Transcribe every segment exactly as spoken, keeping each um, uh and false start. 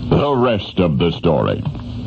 The rest of the story.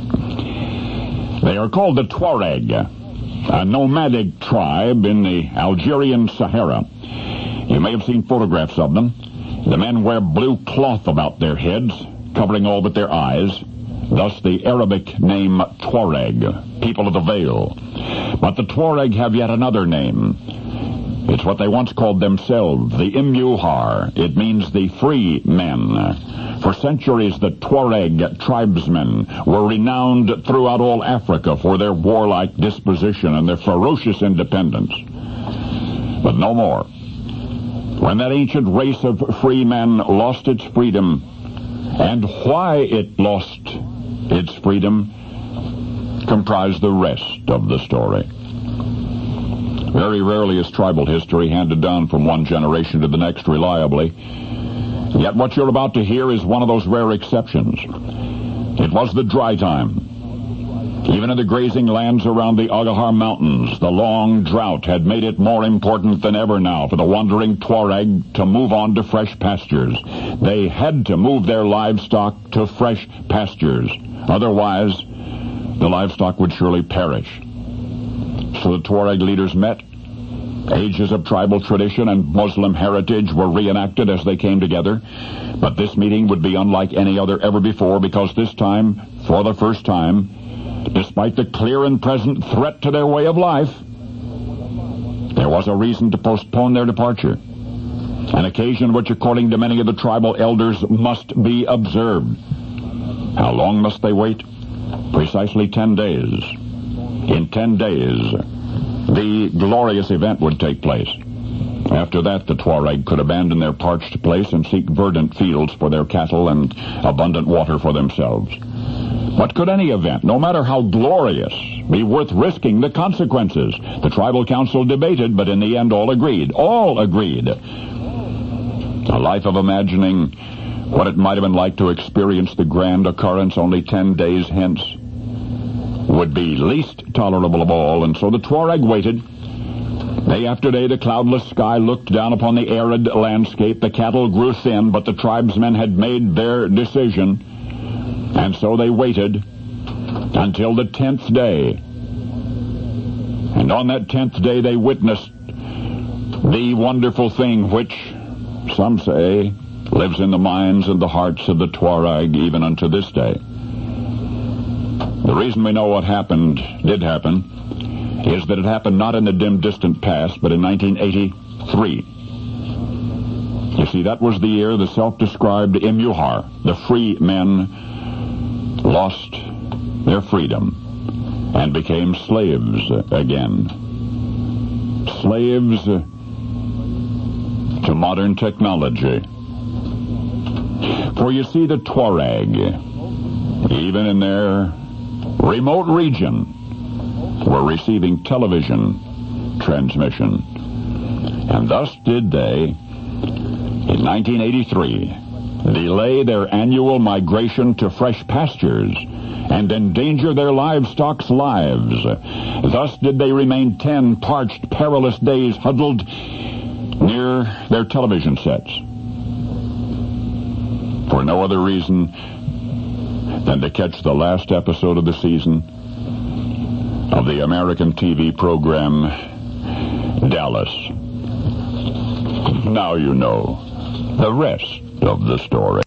They are called the Tuareg, a nomadic tribe in the Algerian Sahara. You may have seen photographs of them. The men wear blue cloth about their heads, covering all but their eyes. Thus the Arabic name Tuareg, people of the veil. But the Tuareg have yet another name. It's what they once called themselves, the Imyuhar. It means the free men. For centuries, the Tuareg tribesmen were renowned throughout all Africa for their warlike disposition and their ferocious independence. But no more. When that ancient race of free men lost its freedom, and why it lost its freedom, comprised the rest of the story. Very rarely is tribal history handed down from one generation to the next reliably. Yet what you're about to hear is one of those rare exceptions. It was the dry time. Even in the grazing lands around the Agahar Mountains, the long drought had made it more important than ever now for the wandering Tuareg to move on to fresh pastures. They had to move their livestock to fresh pastures. Otherwise, the livestock would surely perish. So the Tuareg leaders met. Ages of tribal tradition and Muslim heritage were reenacted as they came together. But this meeting would be unlike any other ever before, because this time, for the first time, despite the clear and present threat to their way of life, there was a reason to postpone their departure. An occasion which, according to many of the tribal elders, must be observed. How long must they wait? Precisely ten days. In ten days, the glorious event would take place. After that, the Tuareg could abandon their parched place and seek verdant fields for their cattle and abundant water for themselves. But could any event, no matter how glorious, be worth risking the consequences? The tribal council debated, but in the end all agreed. All agreed. A life of imagining what it might have been like to experience the grand occurrence only ten days hence would be least tolerable of all, and so the Tuareg waited. Day after day, the cloudless sky looked down upon the arid landscape. The cattle grew thin, but the tribesmen had made their decision, and so they waited until the tenth day. And on that tenth day, they witnessed the wonderful thing which, some say, lives in the minds and the hearts of the Tuareg even unto this day. The reason we know what happened, did happen, is that it happened not in the dim, distant past, but in nineteen eighty-three. You see, that was the year the self-described Imyuhar, the free men, lost their freedom and became slaves again. Slaves to modern technology. For you see, the Tuareg, even in their remote region, were receiving television transmission. And thus did they, in nineteen eighty-three, delay their annual migration to fresh pastures and endanger their livestock's lives. Thus did they remain ten parched, perilous days huddled near their television sets, for no other reason than to catch the last episode of the season of the American T V program Dallas. Now you know the rest of the story.